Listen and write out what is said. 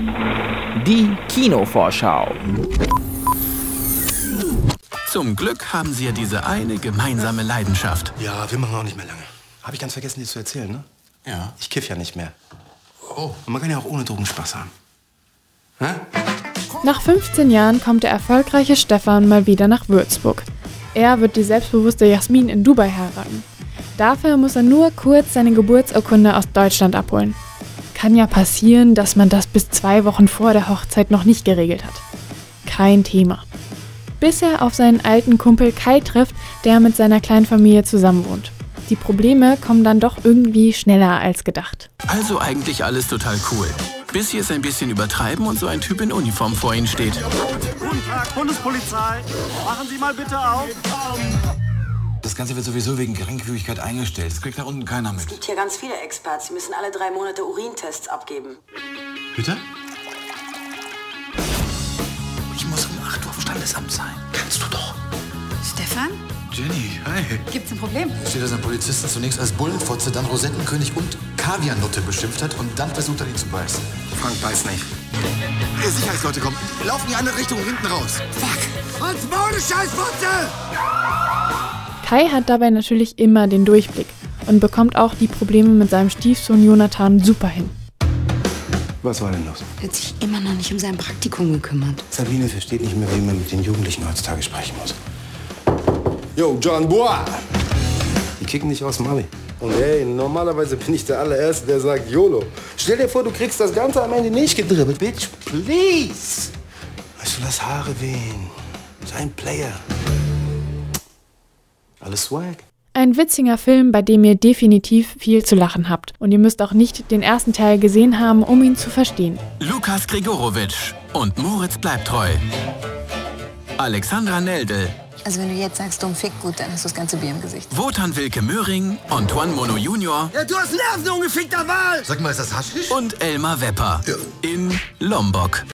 Die Kinovorschau. Zum Glück haben sie ja diese eine gemeinsame Leidenschaft. Ja, wir machen auch nicht mehr lange. Habe ich ganz vergessen, dir zu erzählen, ne? Ja. Ich kiff ja nicht mehr. Oh. Und man kann ja auch ohne Drogen Spaß haben. Hä? Nach 15 Jahren kommt der erfolgreiche Stefan mal wieder nach Würzburg. Er wird die selbstbewusste Jasmin in Dubai heiraten. Dafür muss er nur kurz seine Geburtsurkunde aus Deutschland abholen. Kann ja passieren, dass man das bis 2 Wochen vor der Hochzeit noch nicht geregelt hat. Kein Thema. Bis er auf seinen alten Kumpel Kai trifft, der mit seiner kleinen Familie zusammenwohnt. Die Probleme kommen dann doch irgendwie schneller als gedacht. Also eigentlich alles total cool. Bis sie es ein bisschen übertreiben und so ein Typ in Uniform vor ihnen steht. Guten Tag, Bundespolizei. Machen Sie mal bitte auf. Das Ganze wird sowieso wegen Geringfügigkeit eingestellt. Das kriegt da unten keiner mit. Es gibt hier ganz viele Experts. Sie müssen alle 3 Monate Urintests abgeben. Bitte? Ich muss um 8 Uhr im Standesamt sein. Kannst du doch. Stefan? Jenny, hi. Gibt's ein Problem? Hier steht, dass ein Polizisten zunächst als Bullenfotze, dann Rosettenkönig und Kaviarnutte beschimpft hat und dann versucht hat, ihn zu beißen. Frank beißt nicht. Die Sicherheitsleute kommen. Wir laufen in die andere Richtung, hinten raus. Fuck! Hans Maul, Scheißfotze! Kai hat dabei natürlich immer den Durchblick und bekommt auch die Probleme mit seinem Stiefsohn Jonathan super hin. Was war denn los? Er hat sich immer noch nicht um sein Praktikum gekümmert. Sabine versteht nicht mehr, wie man mit den Jugendlichen heutzutage sprechen muss. Yo, John Bois! Die kicken dich aus dem Abi. Und hey, normalerweise bin ich der allererste, der sagt YOLO. Stell dir vor, du kriegst das Ganze am Ende nicht gedribbelt. Bitch, please! Weißt du, lass Haare wehen. Sei ein Player. Alles Swag. Ein witziger Film, bei dem ihr definitiv viel zu lachen habt. Und ihr müsst auch nicht den ersten Teil gesehen haben, um ihn zu verstehen. Lukas Gregorowitsch und Moritz bleibt treu. Alexandra Neldl, Also wenn du jetzt sagst, dumm Fick, gut, dann hast du das ganze Bier im Gesicht. Wotan Wilke Möhring, Antoine Mono Junior Ja, du hast Nerven, du ungefickter Wal! Sag mal, ist das Haschisch? und Elmar Wepper in Lombok.